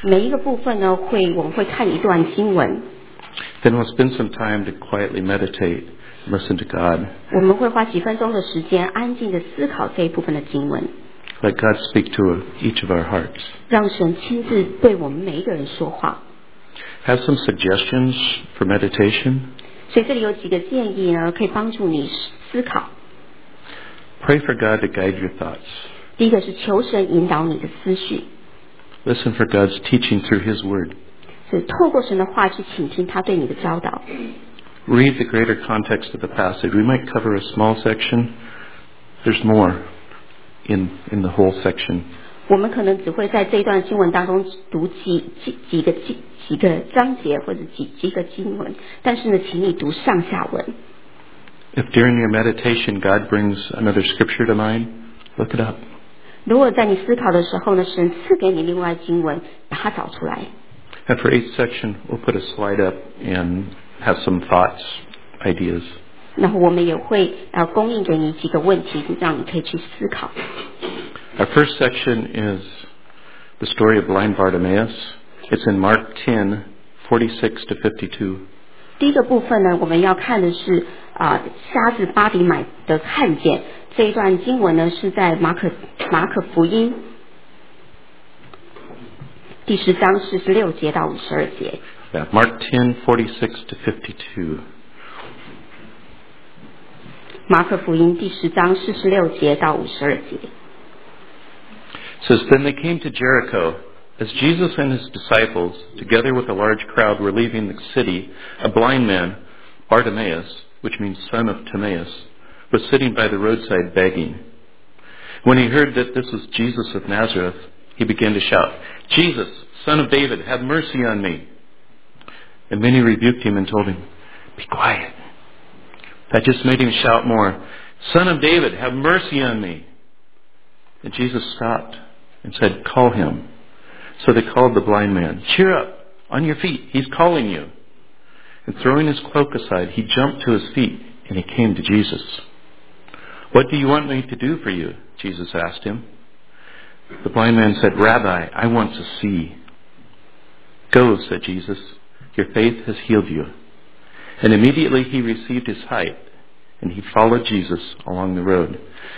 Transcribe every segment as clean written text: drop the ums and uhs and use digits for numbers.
每一个部分呢，我们会看一段经文。 Then we'll spend some time to quietly meditate, listen to God. 我们会花几分钟的时间，安静的思考这一部分的经文。 Let God speak to each of our hearts. 让神亲自对我们每一个人说话。 Have some suggestions for meditation. 所以这里有几个建议呢，可以帮助你思考。 Pray for God to guide your thoughts. 第一个是求神引导你的思绪。 Listen for God's teaching through His Word. 是透过神的话去倾听他对你的教导。 Read the greater context of the passage. We might cover a small section. There's more in the whole section. 我们可能只会在这一段经文当中读几个章节或者几个经文，但是呢，请你读上下文。 If during your meditation God brings another scripture to mind, look it up. 如果在你思考的时候呢，神赐给你另外经文，把它找出来。 And for each section, we'll put a slide up and have some thoughts, ideas. 然后我们也会供应给你几个问题，让你可以去思考。 Our first section is the story of blind Bartimaeus. It's in Mark 10:46 to 52. 第一个部分呢，我们要看的是瞎子巴底买的看见。这一段经文呢，是在马可福音第10章46节到52节。 Yeah, Mark 10:46 to 52. 马可福音第10章46节到52节。 It says, Then they came to Jericho. As Jesus and his disciples, together with a large crowd, were leaving the city, a blind man, Bartimaeus, which means son of Timaeus, was sitting by the roadside begging. When he heard that this was Jesus of Nazareth, he began to shout, Jesus, son of David, have mercy on me. And many rebuked him and told him, Be quiet. That just made him shout more, Son of David, have mercy on me. And Jesus stopped and said, Call him. So they called the blind man. Cheer up, on your feet, he's calling you. And throwing his cloak aside, he jumped to his feet and he came to Jesus. What do you want me to do for you? Jesus asked him. The blind man said, Rabbi, I want to see. Go, said Jesus, your faith has healed you. And immediately he received his sight and he followed Jesus along the road.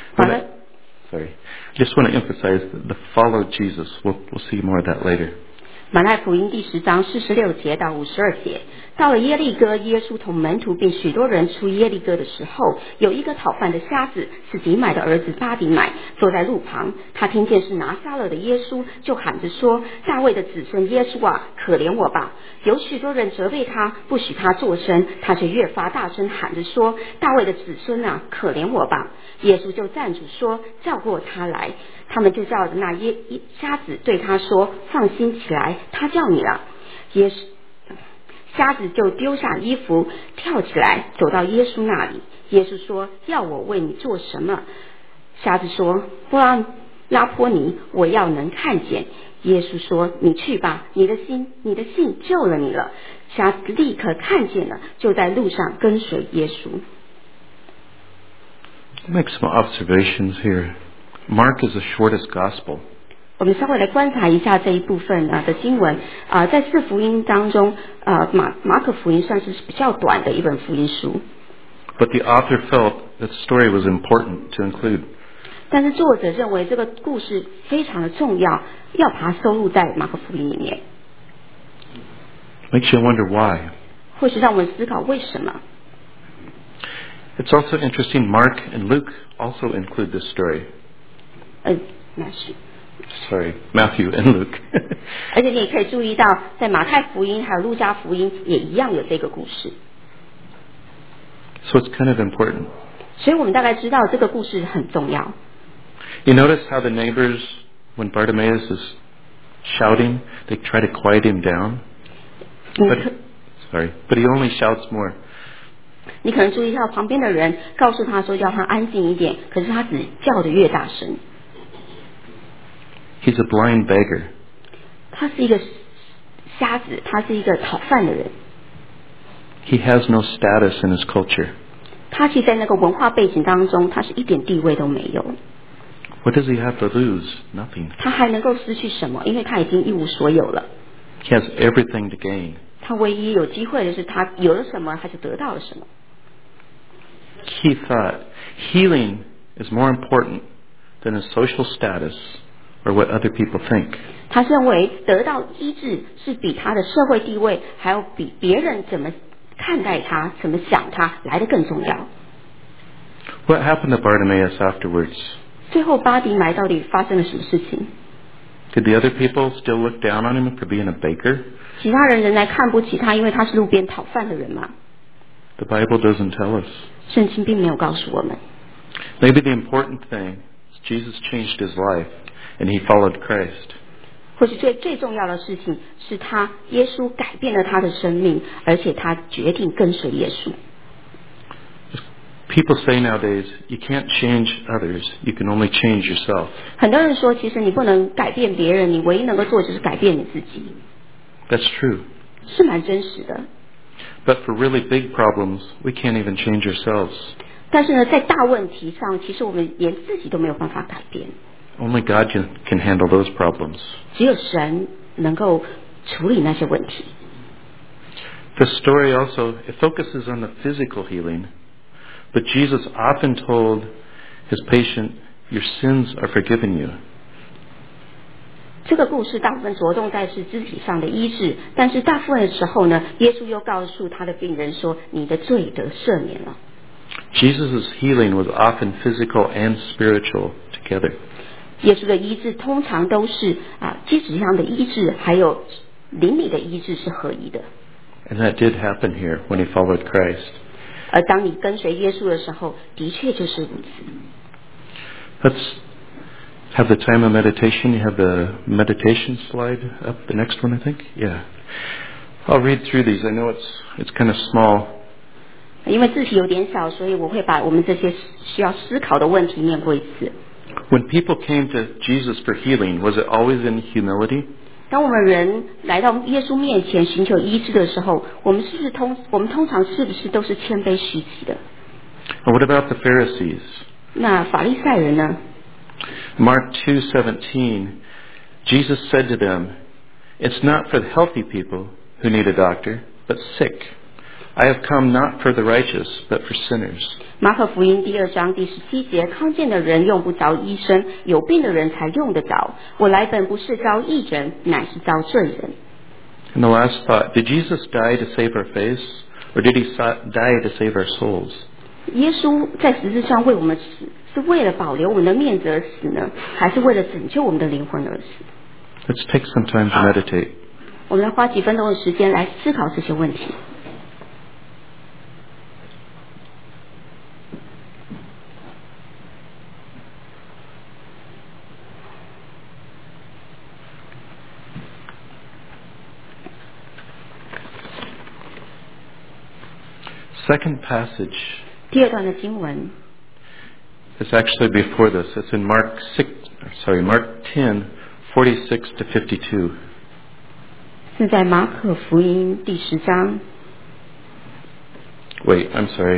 I just want to emphasize the follow Jesus. We'll see more of that later. 马太福音第10章46节到52节，到了耶利哥，耶稣同门徒并许多人出耶利哥的时候，有一个讨饭的瞎子，是底买的儿子巴底买，坐在路旁。他听见是拿撒勒的耶稣，就喊着说：大卫的子孙耶稣啊，可怜我吧！有许多人责备他，不许他作声，他却越发大声喊着说：大卫的子孙啊，可怜我吧！耶稣就站住说：叫过他来。他们就叫着那瞎子对他说：放心起来，他叫你了。瞎子就丢下衣服，跳起来走到耶稣那里。耶稣说：要我为你做什么？瞎子说：拉波尼，我要能看见。耶稣说：你去吧，你的信救了你了。瞎子立刻看见了，就在路上跟随耶稣。 Make some observations here. Mark is the shortest gospel. 我们稍微来观察一下这一部分的经文在4福音当中马可福音算是比较短的一本福音书。 But the author felt that the story was important to include. 但是作者认为这个故事非常的重要，要把它收录在马可福音里面。 Makes you wonder why. 或许让我们思考为什么。 It's also interesting Mark and Luke also include this story. Matthew and Luke. 而且你也可以注意到，在马太福音还有路加福音也一样有这个故事。 So it's kind of important. 所以我们大概知道这个故事很重要。 You notice how the neighbors, when Bartimaeus is shouting, they try to quiet him down. But he only shouts more. 你可能注意到旁边的人告诉他说要他安静一点，可是他只叫得越大声。 He's a blind beggar. 他是一个瞎子，他是一个讨饭的人。 He has no status in his culture. 他其实在那个文化背景当中，他是一点地位都没有。 What does he have to lose? Nothing. 他还能够失去什么？因为他已经一无所有了。 He has everything to gain. 他唯一有机会的是，他有了什么，他就得到了什么。 He thought healing is more important than his social status or what other people think. 他认为得到医治是比他的社会地位，还有比别人怎么看待他、怎么想他来得更重要。 What happened to Bartimaeus afterwards? 最后巴迪买到底发生了什么事情？ Did the other people still look down on him for being a baker? 其他人仍然看不起他，因为他是路边讨饭的人嘛。 The Bible doesn't tell us. 圣经并没有告诉我们。 Maybe the important thing is Jesus changed his life and he followed Christ. 或许最重要的事情是耶稣改变了他的生命，而且他决定跟随耶稣。 People say nowadays, you can't change others, you can only change yourself. 很多人说，其实你不能改变别人，你唯一能够做的就是改变你自己。 That's true. 是蛮真实的。 But for really big problems, we can't even change ourselves. 但是呢，在大问题上，其实我们连自己都没有办法改变。 Only God can handle those problems. 只有神能够处理那些问题。 The story also, it focuses on the physical healing, but Jesus often told his patient, your sins are forgiven you. 这个故事大部分着重在是肢体上的医治，但是大部分的时候呢，耶稣又告诉他的病人说，你的罪得赦免了。 Jesus' healing was often physical and spiritual together. 耶稣的医治通常都是肢体上的医治，还有灵里的医治是合一的。 And that did happen here when he followed Christ. 而当你跟随耶稣的时候，的确就是如此。 Let's have the time of meditation. You have the meditation slide up, the next one, I think? Yeah. I'll read through these. I know it's kind of small. 因为字体有点小，所以我会把我们这些需要思考的问题念过一次。 When people came to Jesus for healing, was it always in humility? 当我们人来到耶稣面前寻求医治的时候，我们通常是不是都是谦卑虚己的？ And what about the Pharisees? 那法利赛人呢？ Mark 2:17, Jesus said to them, it's not for the healthy people who need a doctor, but sick. I have come not for the righteous, but for sinners. 马可福音第2章第17节，康健的人用不着医生，有病的人才用得着。我来本不是招义人，乃是招罪人。 And the last thought, did Jesus die to save our face, or did he die to save our souls? 耶稣在十字上为我们死，是为了保留我们的面子而死呢，还是为了拯救我们的灵魂而死？ Let's take some time to meditate. 我们来花几分钟的时间来思考这些问题。 Second passage 第2段的经文 is actually before this. It's in Mark 10:46 to 52. 是在马可福音第10章。 Wait, I'm sorry.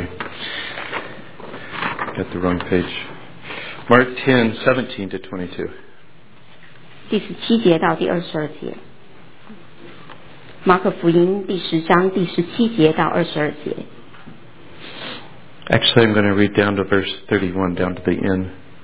Got the wrong page. Mark 10:17 to 22. 第17节到第22节。马可福音第10章第17节到22节。 Actually, I'm going to read down to verse 31, down to the end.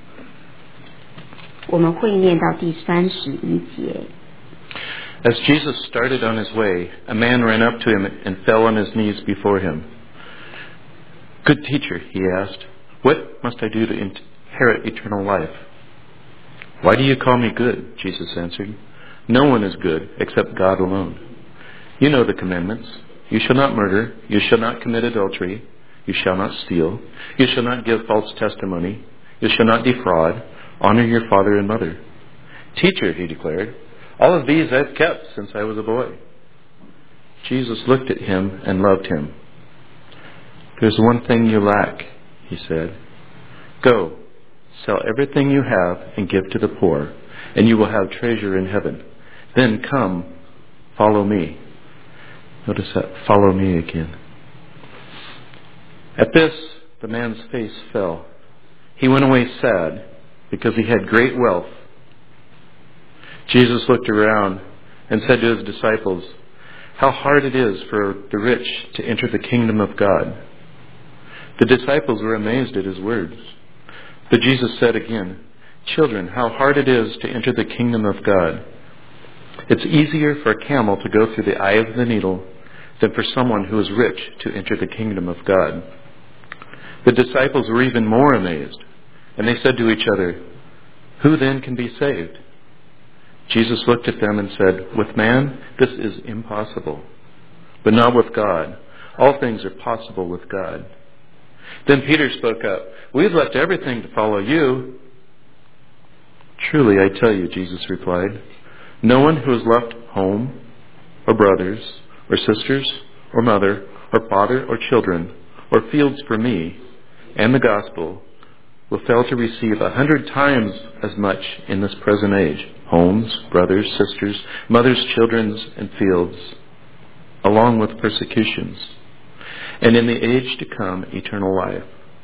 我们会念到第31节。 As Jesus started on his way, a man ran up to him and fell on his knees before him. Good teacher, he asked, what must I do to inherit eternal life? Why do you call me good? Jesus answered. No one is good except God alone. You know the commandments. You shall not murder. You shall not commit adultery. You shall not steal. You shall not give false testimony. You shall not defraud. Honor your father and mother. Teacher, he declared, all of these I've kept since I was a boy. Jesus looked at him and loved him. There's one thing you lack, he said. Go, sell everything you have and give to the poor, and you will have treasure in heaven. Then come, follow me. Notice that, follow me again. At this, the man's face fell. He went away sad because he had great wealth. Jesus looked around and said to his disciples, "How hard it is for the rich to enter the kingdom of God." The disciples were amazed at his words. But Jesus said again, "Children, how hard it is to enter the kingdom of God. It's easier for a camel to go through the eye of the needle than for someone who is rich to enter the kingdom of God." The disciples were even more amazed, and they said to each other, "Who then can be saved?" Jesus looked at them and said, "With man, this is impossible, but not with God. All things are possible with God." Then Peter spoke up, "We've left everything to follow you." "Truly, I tell you," Jesus replied, "no one who has left home, or brothers, or sisters, or mother, or father, or children, or fields for me and the gospel will fail to receive 100 times as much in this present age, homes, brothers, sisters, mothers, children, and fields, along with persecutions, and in the age to come eternal life.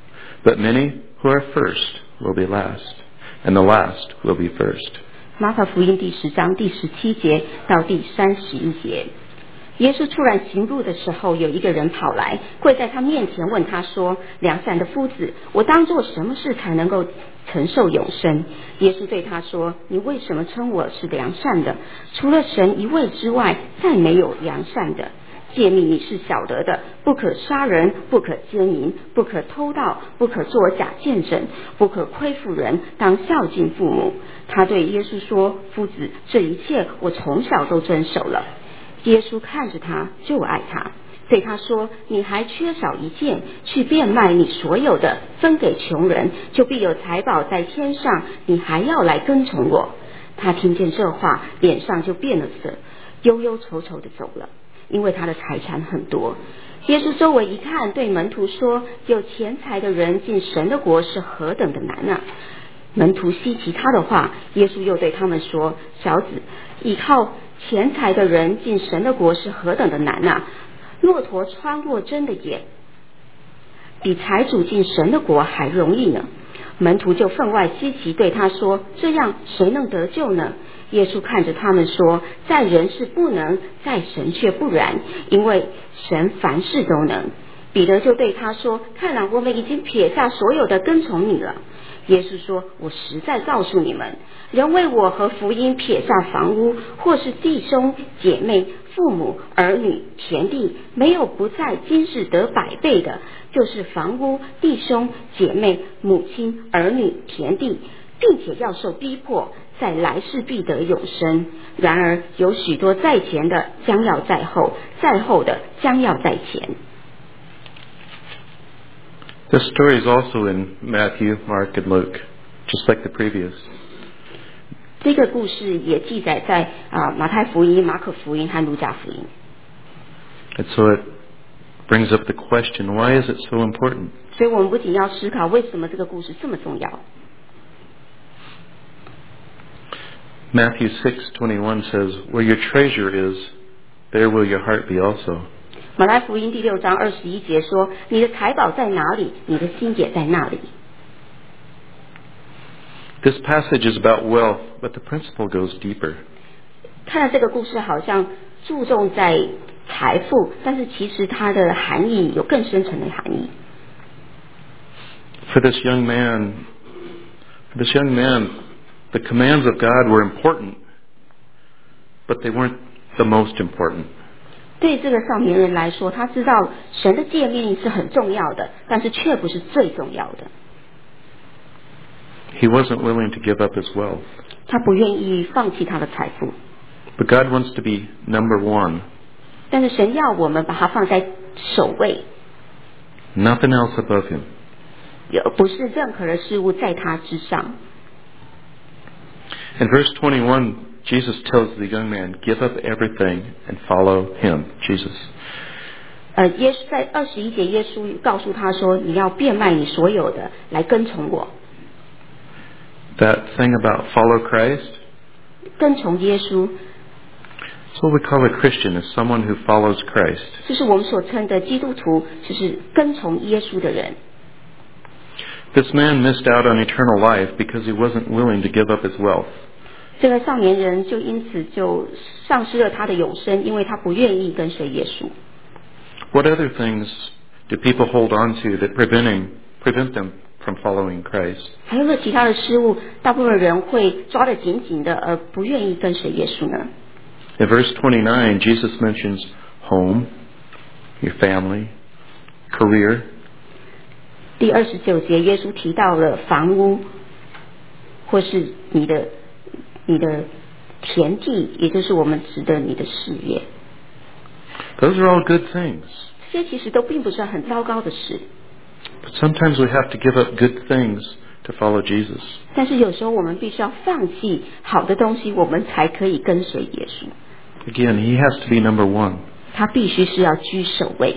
But many who are first will be last, and the last will be first." 马可福音第10章第17节到第31节。耶稣突然行路的时候，有一个人跑来，跪在他面前问他说：“良善的夫子，我当做什么事才能够承受永生？”耶稣对他说：“你为什么称我是良善的？除了神一位之外，再没有良善的。诫命你是晓得的，不可杀人，不可奸淫，不可偷盗，不可作假见证，不可亏负人，当孝敬父母。”他对耶稣说：“夫子，这一切我从小都遵守了。”耶稣看着他，就爱他，对他说：“你还缺少一件，去变卖你所有的，分给穷人，就必有财宝在天上。你还要来跟从我。”他听见这话，脸上就变了色，忧忧愁愁的走了，因为他的财产很多。耶稣周围一看，对门徒说：“有钱财的人进神的国是何等的难啊！”门徒稀奇他的话，耶稣又对他们说：“小子，依靠钱财的人进神的国是何等的难啊！骆驼穿过针的眼，比财主进神的国还容易呢。”门徒就分外稀奇，对他说：“这样谁能得救呢？”耶稣看着他们说：“在人是不能，在神却不然，因为神凡事都能。”彼得就对他说：“看来我们已经撇下所有的跟从你了。”耶稣说：“我实在告诉你们，人为我和福音撇下房屋，或是弟兄姐妹、父母、儿女、田地，没有不在今世得100倍的，就是房屋、弟兄姐妹、母亲、儿女、田地，并且要受逼迫，在来世必得永生。然而有许多在前的将要在后，在后的将要在前。” This story is also in Matthew, Mark, and Luke, just like the previous. 这个故事也记载在马太福音、马可福音和路加福音。 And so it brings up the question, why is it so important? 所以我们不仅要思考为什么这个故事这么重要。 Matthew 6:21 says, "Where your treasure is, there will your heart be also." 马太福音第6章21节说：“你的财宝在哪里，你的心也在那里。” This passage is about wealth, but the principle goes deeper. 看了这个故事好像注重在财富，但是其实它的含义有更深层的含义。 For this young man, the commands of God were important, but they weren't the most important. 对这个少年人来说，他知道神的诫命是很重要的，但是却不是最重要的。 He wasn't willing to give up his wealth. 他不愿意放弃他的财富。 But God wants to be number one. 但是神要我们把它放在首位。 Nothing else above him. 不是任何的事物在他之上。 In verse 21, Jesus tells the young man, "Give up everything and follow him," Jesus. 耶稣在21节，耶稣告诉他说：“你要变卖你所有的，来跟从我。” That thing about follow Christ? 跟从耶稣。 It's what we call a Christian, is someone who follows Christ. 就是我们所称的基督徒，就是跟从耶稣的人。 This man missed out on eternal life because he wasn't willing to give up his wealth. 这个少年人就因此就丧失了他的永生，因为他不愿意跟随耶稣。 What other things do people hold on to that prevent them from following Christ? 还有没有其他的事物，大部分人会抓得紧紧的，而不愿意跟随耶稣呢？ In verse 29, Jesus mentions home, your family, career. 第29节，耶稣提到了房屋，或是你的田地，也就是我们指的你的事业。 Those are all good things. 这些其实都并不是很糟糕的事。 But sometimes we have to give up good things to follow Jesus. 但是有时候我们必须要放弃好的东西，我们才可以跟随耶稣。 Again, he has to be number one. 他必须是要居首位。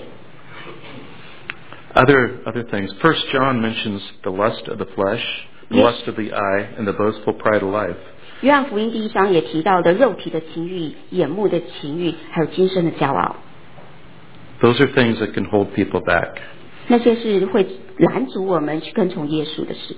Other things. 1 John mentions the lust of the flesh, the Yes. lust of the eye, and the boastful pride of life. 约翰福音第1章也提到的肉体的情欲、眼目的情欲，还有今生的骄傲。 Those are things that can hold people back. 那些是会拦阻我们去跟从耶稣的事。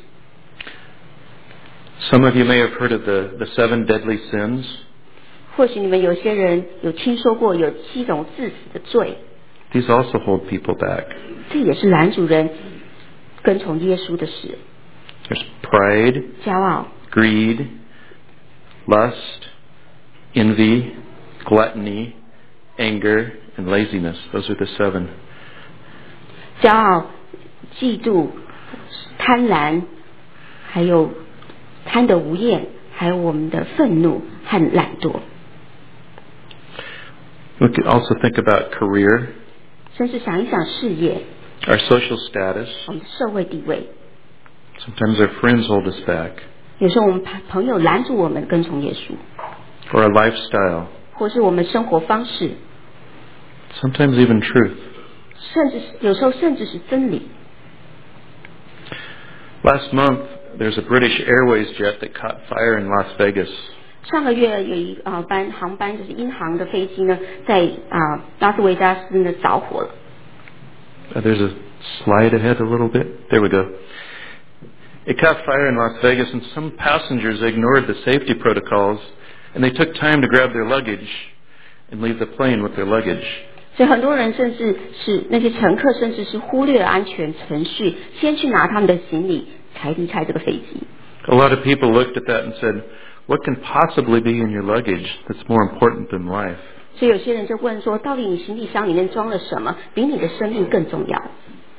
Some of you may have heard of the 7 deadly sins. 或许你们有些人有听说过有7种致死的罪， These also hold people back. 这也是拦阻人跟从耶稣的事。 There's pride, 骄傲、 greed, lust, envy, gluttony, anger, and laziness. Those are the 7. 骄傲、嫉妒、贪婪，还有贪得无厌，还有我们的愤怒和懒惰。 We could also think about career, 甚至想一想事业， our social status. 我们的社会地位。 Sometimes our friends hold us back, 有时候我们朋友拦住我们跟从耶稣， or our lifestyle. 或是我们生活方式， Sometimes even truth. 甚至是有时候甚至是真理。 Last month, there's a British Airways jet that caught fire in Las Vegas. 上个月有一航班就是英航的飞机呢，在拉斯维加斯呢着火了。 There's a slide ahead a little bit. There we go. It caught fire in Las Vegas, and some passengers ignored the safety protocols, and they took time to grab their luggage and leave the plane with their luggage. 所以很多人甚至是那些乘客，甚至是忽略了安全程序，先去拿他们的行李，才离开这个飞机。 A lot of people looked at that and said, "What can possibly be in your luggage that's more important than life?" 所以有些人就问说，到底你行李箱里面装了什么，比你的生命更重要？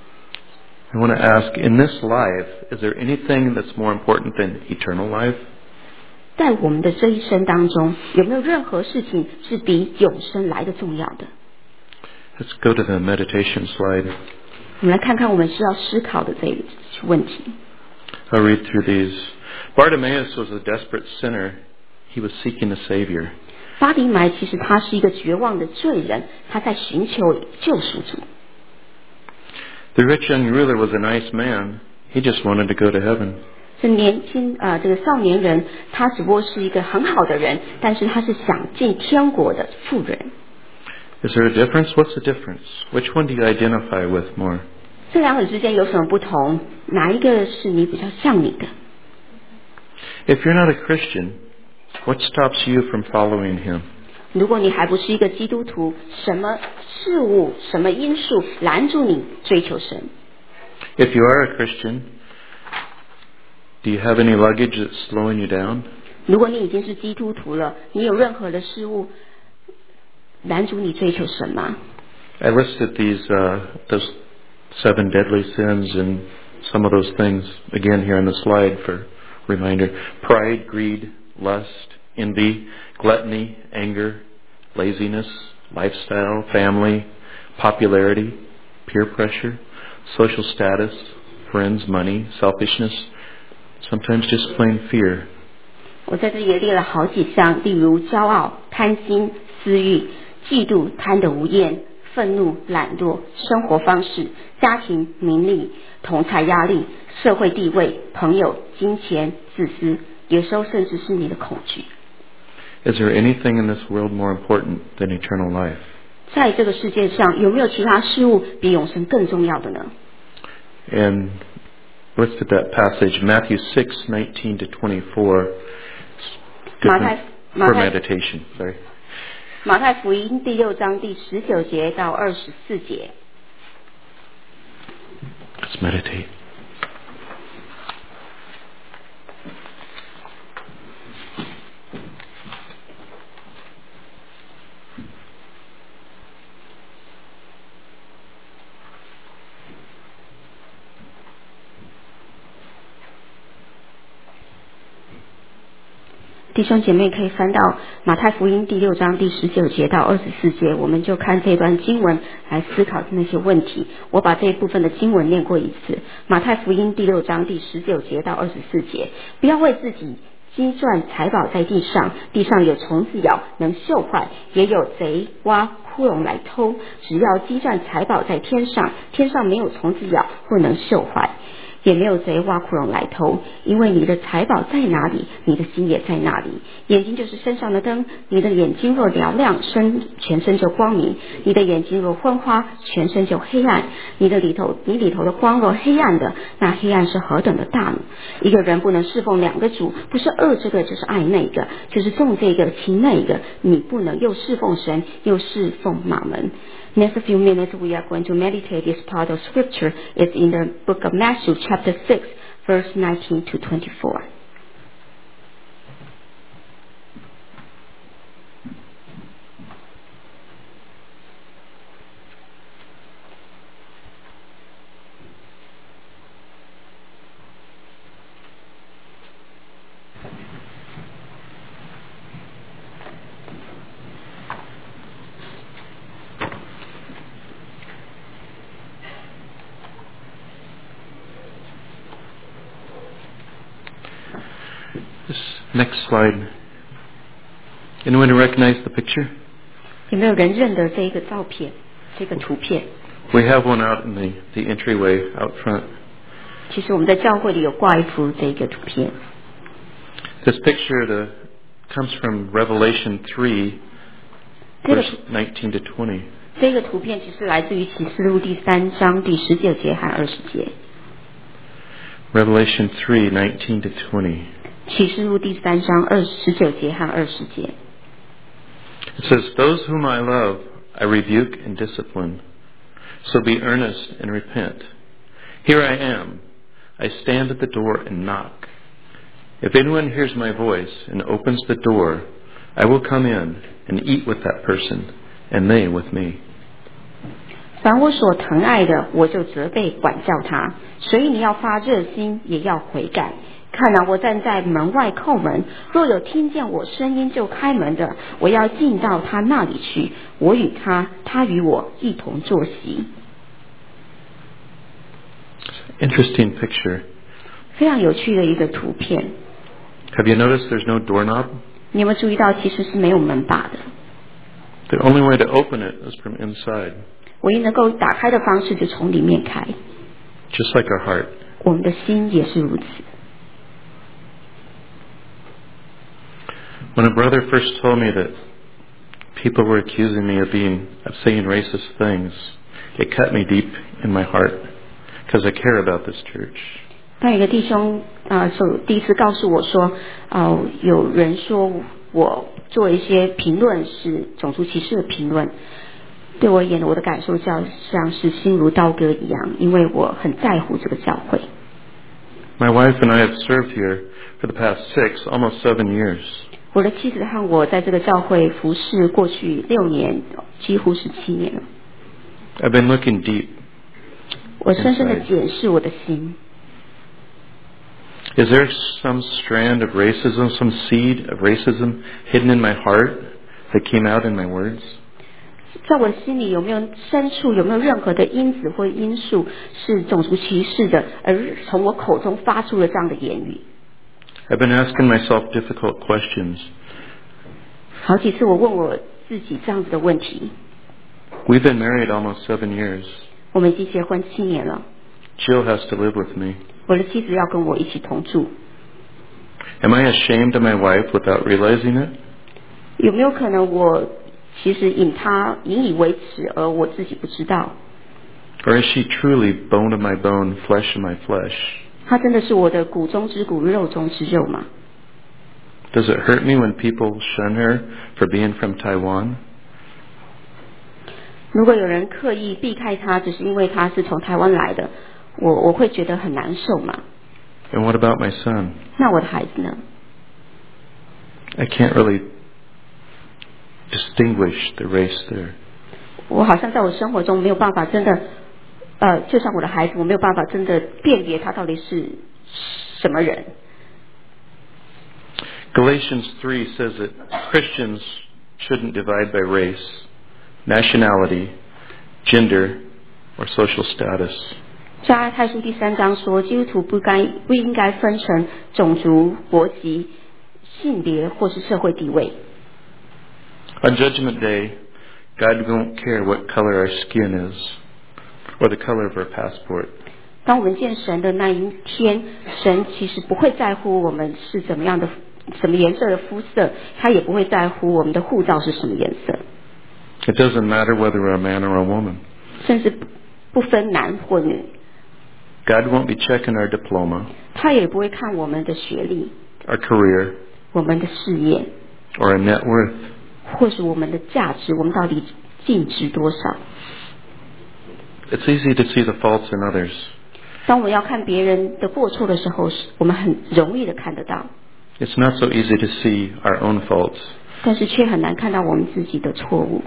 I want to ask, in this life, is there anything that's more important than eternal life? 在我们的这一生当中，有没有任何事情是比永生来的重要的？ Let's go to the meditation slide. 我们来看看我们需要思考的这个问题。 I'll read through these. Bartimaeus was a desperate sinner. He was seeking a Savior. 巴迪买其实他是一个绝望的罪人，他在寻求救赎主。 The rich young ruler was a nice man. He just wanted to go to heaven. 这这个少年人，他只不过是一个很好的人，但是他是想进天国的富人。 Is there a difference? What's the difference? Which one do you identify with more? 这两者之间有什么不同？哪一个是你比较像你的？ If you're not a Christian, what stops you from following him? 如果你还不是一个基督徒，什么事物、什么因素拦住你追求神？ If you are a Christian, do you have any luggage that's slowing you down? 如果你已经是基督徒了，你有任何的事物拦阻你追求神吗？ I listed those 7 deadly sins and some of those things again here on the slide for reminder. Pride, greed, lust, envy, gluttony, anger, laziness, lifestyle, family, popularity, peer pressure, social status, friends, money, selfishness, sometimes just plain fear. 我在这里也列了好几项，例如骄傲、贪心、私欲、嫉妒、贪得无厌、愤怒、懒惰、生活方式、家庭、名利、同侪压力、社会地位、朋友、金钱、自私，有时候甚至是你的恐惧。 Is there anything in this world more important than eternal life? 在这个世界上，有没有其他事物比永生更重要的呢？ And listed that passage, Matthew 6:19 to 24. 马太 for meditation. Sorry. 马太福音第6章第19节到24节。 Let's meditate. 弟兄姐妹可以翻到马太福音第6章第19节到24节，我们就看这段经文来思考那些问题。我把这一部分的经文念过一次。马太福音第6章第19节到24节，不要为自己积赚财宝在地上，地上有虫子咬，能锈坏；也有贼挖窟窿来偷。只要积赚财宝在天上，天上没有虫子咬，不能锈坏。也没有贼挖窟窿来偷，因为你的财宝在哪里，你的心也在那里。眼睛就是身上的灯，你的眼睛若嘹亮，全身就光明；你的眼睛若昏花，全身就黑暗。你里头的光若黑暗的，那黑暗是何等的大呢？一个人不能侍奉2个主，不是恶这个就是爱那个，就是重这个轻那个。你不能又侍奉神，又侍奉马门。Next few minutes we are going to meditate this part of scripture. It's in the book of Matthew chapter 6 verse 19 to 24. This next slide. Anyone recognize the picture? 有没有人认得这个照片，这个图片？ We have one out in the entryway out front. 其实我们在教会里有挂一幅这个图片。 This picture comes from Revelation 3, verse 19 to 20. 这个图片其实来自于启示录第3章第19节和20节。 Revelation 3, 19 to 20. 启示录第3章19节和20节。 It says, "Those whom I love, I rebuke and discipline. So be earnest and repent. Here I am. I stand at the door and knock. If anyone hears my voice and opens the door, I will come in and eat with that person, and they with me." 凡我所疼爱的，我就责备管教他。所以你要发热心，也要悔改。看啊，我站在门外叩门，若有听见我声音就开门的，我要进到他那里去，我与他，他与我一同坐席。 Interesting picture. 非常有趣的一个图片。 Have you noticed there's no doorknob? 你有没有注意到，其实是没有门把的？ The only way to open it is from inside, 唯一能够打开的方式就从里面开。 just like our heart. 我们的心也是如此。 When a brother first told me that people were accusing me of saying racist things, it cut me deep in my heart because I care about this church. 当有一个弟兄第一次告诉我说，有人说我做一些评论是种族歧视的评论，对我而言，我的感受就像是心如刀割一样，因为我很在乎这个教会。 My wife and I have served here for the past 6, almost 7 years. 我的妻子和我在这个教会服侍过去6年，几乎是7年了。 I've been looking deep. 我深深的检视我的心。 Is there some strand of racism, some seed of racism hidden in my heart that came out in my words? 在我的心里有没有深处有没有任何的因子或因素是种族歧视的，而从我口中发出了这样的言语？ I've been asking myself difficult questions. 好几次我问我自己这样子的问题。 We've been married almost 7 years. 我们已经结婚7年了。 Jill has to live with me. 我的妻子要跟我一起同住。 Am I ashamed of my wife without realizing it? 有没有可能我其实引以为耻，而我自己不知道？ Or is she truly bone of my bone, flesh of my flesh? 她真的是我的骨中之骨，肉中之肉吗？ Does it hurt me when people shun her for being from Taiwan? 如果有人刻意避开他，只是因为他是从台湾来的，我会觉得很难受嘛。 And what about my son? 那我的孩子呢？ I can't really distinguish the race there. 我好像在我生活中没有办法真的，就像我的孩子，我没有办法真的辨别他到底是什么人。 Galatians 3 says that Christians shouldn't divide by race, nationality, gender, or social status. 加拉太书第3章说，基督徒不应该分成种族、国籍、性别或是社会地位。 On Judgment Day, God won't care what color our skin is or the color of our passport. 当我们见神的那一天，神其实不会在乎我们是怎么样的、什么颜色的肤色，他也不会在乎我们的护照是什么颜色。 It doesn't matter whether we're a man or a woman. 甚至不分男或女。 God won't be checking our diploma, 他也不会看我们的学历、 our career, 我们的事业， or our net worth. 或是我们的价值，我们到底净值多少。 It's easy to see the faults in others. 当我们要看别人的过错的时候，我们很容易的看得到， It's not so easy to see our own faults, 但是却很难看到我们自己的错误，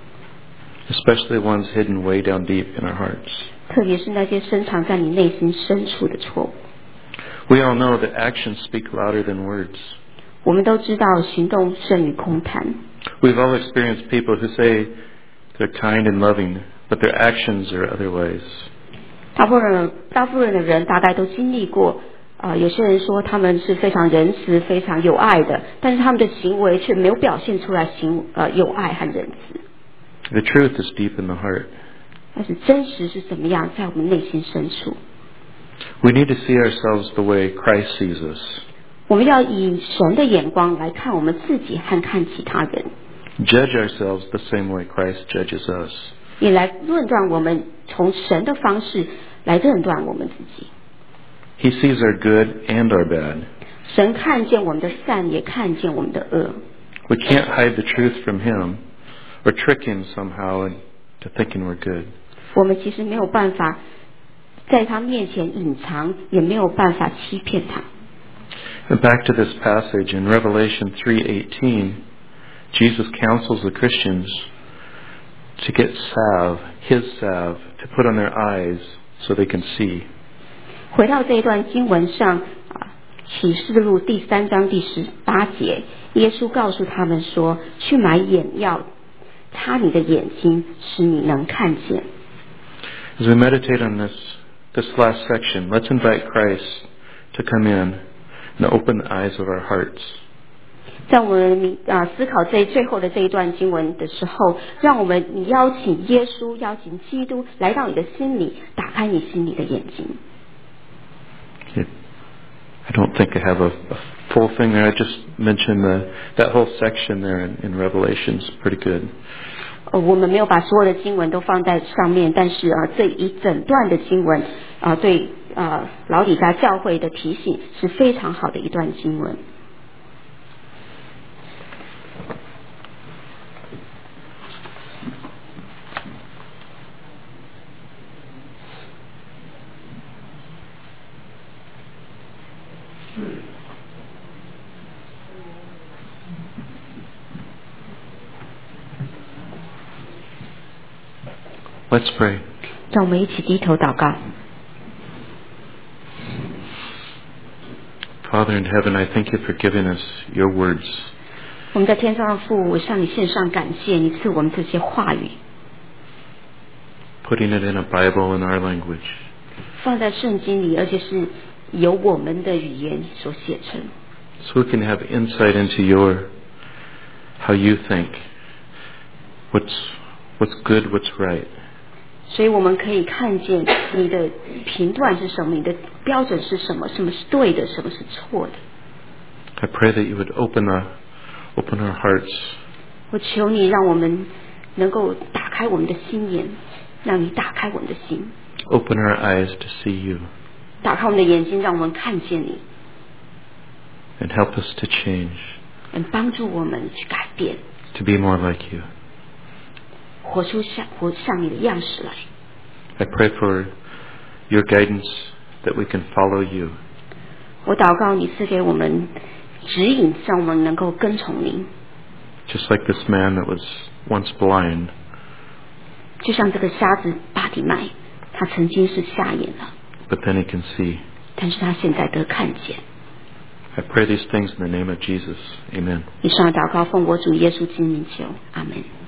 especially ones hidden way down deep in our hearts. 特别是那些深藏在你内心深处的错误。 We all know that actions speak louder than words. 我们都知道行动胜于空谈。 We've all experienced people who say they're kind and loving, but their actions are otherwise. 大部分的人大概都经历过，有些人说他们是非常仁慈、非常有爱的，但是他们的行为却没有表现出来有爱和仁慈。 The truth is deep in the heart. 但是真实是怎么样，在我们内心深处， We need to see ourselves the way Christ sees us. 我们要以神的眼光来看我们自己和看其他人， Judge ourselves the same way Christ judges us. 也来论断我们，从神的方式来论断我们自己。 He sees our good and our bad. 神看见我们的善，也看见我们的恶。 We can't hide the truth from Him or trick Him somehow into thinking we're good. 我们其实没有办法在他面前隐藏，也没有办法欺骗他。 And back to this passage in Revelation 3:18, Jesus counsels the Christians to get salve, His salve, to put on their eyes so they can see. 回到这一段经文上，启示录第3章第18节，耶稣告诉他们说：“去买眼药，擦你的眼睛，使你能看见。” As we meditate on this last section, let's invite Christ to come in and open the eyes of our hearts. 在我们思考最后的这一段经文的时候，让我们邀请耶稣，邀请基督来到你的心里，打开你心里的眼睛。 I don't think I have a full thing there. I just mentioned that whole section there in Revelation is pretty good. 我们没有把所有的经文都放在上面，但是这一整段的经文对老底嘉教会的提醒是非常好的一段经文。 Let's pray. 让我们一起低头祷告。 Father in heaven, I thank you for giving us your words. 我们在天上的父，我向你献上感谢，你赐我们这些话语， Putting it in a Bible in our language. 放在圣经里，而且是由我们的语言所写成， So we can have insight into how you think. What's good, what's right. 所以我们可以看见你的评断是什么，你的标准是什么，什么是对的，什么是错的。 I pray that you would open our hearts. 我求你让我们能够打开我们的心眼，让你打开我们的心， Open our eyes to see you 打开我们的眼睛，让我们看见你， and help us to change. 能帮助我们去改变， to be more like you. 活像你的样式来。 I pray for your guidance that we can follow you. 我祷告你赐给我们指引，让我们能够跟从您。 Just like this man that was once blind, 就像这个瞎子巴底麦，他曾经是瞎眼了， but then he can see. 但是他现在得看见。 I pray these things in the name of Jesus. Amen. 以上祷告奉我主耶稣基督名求，阿门。